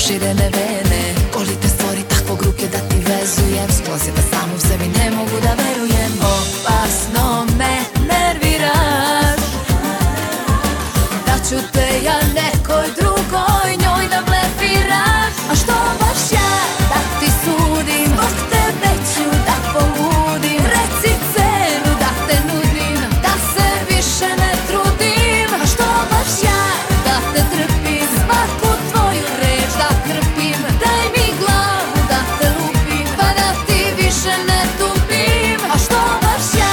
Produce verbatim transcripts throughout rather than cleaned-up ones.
proširene vene. Boli te stvori takvog ruke da ti vezujem. Sklozi da sam u sebi ne mogu da verujem. Opasno me nerviraš, da ću te ja nekoj drugoj, njoj da blefiraš. A što baš ja da ti sudim, zbog tebe ću da poludim. Reci cenu da te nudim, da se više ne trudim. A što baš ja da te trpim, svaku tvoju reč da krpim. Daj mi glavu da te lupim, pa da ti više ne tupim. A što baš ja.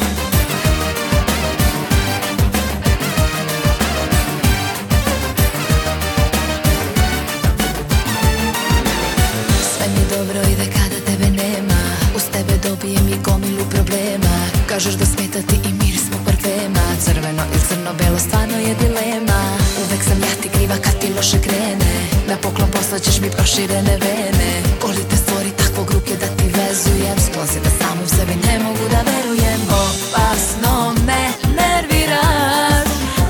Sve mi dobro ide kada tebe nema, uz tebe dobijem i gomilu problema. Kažeš da smeta ti i miris mog parfema, crveno ili crno-belo stvarno je dilema. Uvek sam ja ti kriva kad ti loše krene, na poklon poslaćeš mi proširene vene. Boli te stvori takvog ruke da ti vezujem, sklozi da sam u sebi ne mogu da verujem. Opasno me nerviraš,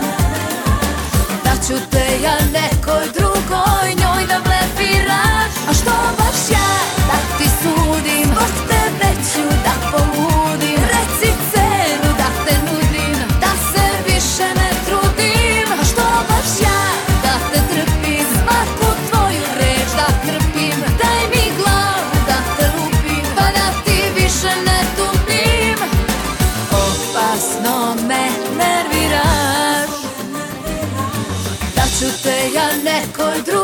da ću te ja nekoj drugoj, njoj da blefiraš. A što baš ja da ti sudim, zbog tebe ću da poludim. Reci cenu da te nudim, da se više ne trudim. A što baš ja da te trpim, svaku tvoju reč da krpim. Daj mi glavu da te lupim, pa da ti više ne tupim. Opasno me nerviraš, da ću te ja nekoj drugoj,